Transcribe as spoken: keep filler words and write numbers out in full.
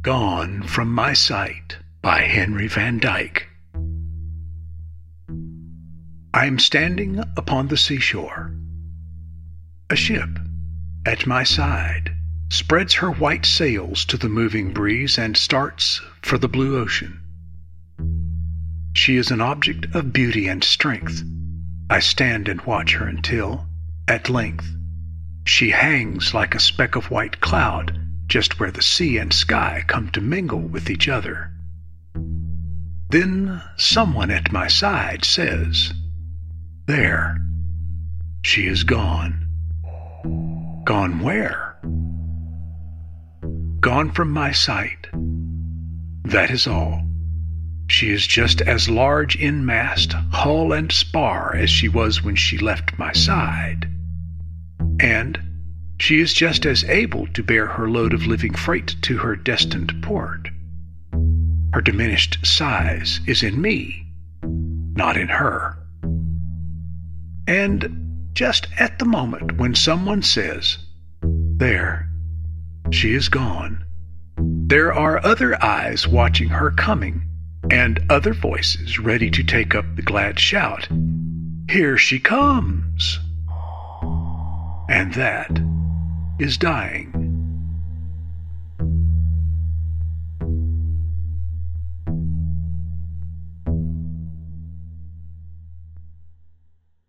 Gone from My Sight by Henry Van Dyke. I am standing upon the seashore. A ship at my side spreads her white sails to the moving breeze and starts for the blue ocean. She is an object of beauty and strength. I stand and watch her until, at length, she hangs like a speck of white cloud just where the sea and sky come to mingle with each other. Then someone at my side says, "There, she is gone." Gone where? Gone from my sight. That is all. She is just as large in mast, hull, and spar as she was when she left my side. And she is just as able to bear her load of living freight to her destined port. Her diminished size is in me, not in her. And just at the moment when someone says, "There, she is gone," there are other eyes watching her coming, and other voices ready to take up the glad shout, "Here she comes!" And that is dying.